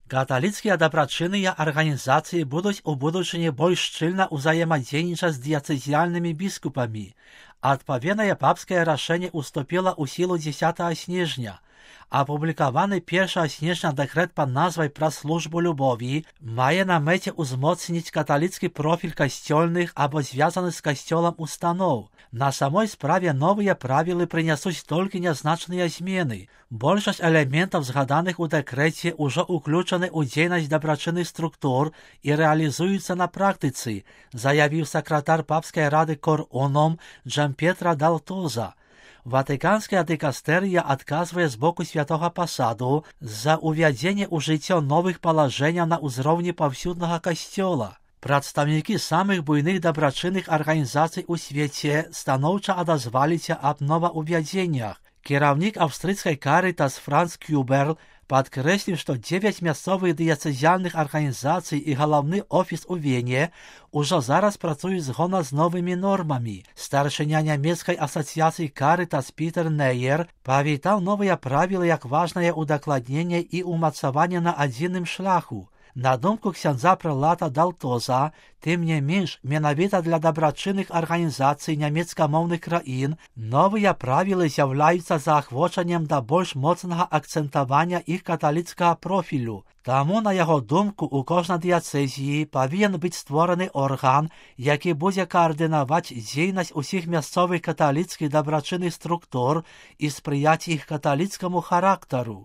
Католицкие доброчинные организации будут у будущее больше щільно взаимодействовать с диоцезиальными біскупами. Адповедное папское решение уступило у силу 10 снежня. Опубликований 1 снежня декрет під назвою «Про службу любові» має на меті узмоцнити католицький профіль костьольних або зв'язаних з костьолом установ. На самой справе новые правила принесут только незначные зміни. Большость элементов, згаданих у декреті, уже уключені у діяльність доброчинних структур і реалізуються на практиці, заявив секретар Папської ради Cor Unum Gianpietro Daltosa. Ватиканська дикастерія отказує з боку Святого Посаду за уведення у життя нових положень на узровні повсюдного костьола. Представники самих буйних доброчинних організацій у світі становчо одозвалися об нововведеннях. Керівник австрійської Caritas Франц Кюберл підкреслив, що 9 місцевих дієцезіальних організацій і головний офіс у Вені уже зараз працюють згодно з новими нормами. Старшиня німецької асоціації Caritas Пітер Нейєр привітав нові правила як важне удокладнення і умацування на єдиному шляху. На думку ксяндза прелата Далтоза, тим не менш, менавіта для доброчинних організацій німецькомовних країн, нові правила з'являються заохоченням до більш моцного акцентування їх католицького профілю. Тому, на його думку, у кожній дієцезії повинен бути створений орган, який буде координувати діяльність усіх місцевих католицьких доброчинних структур і сприяти їх католицькому характеру.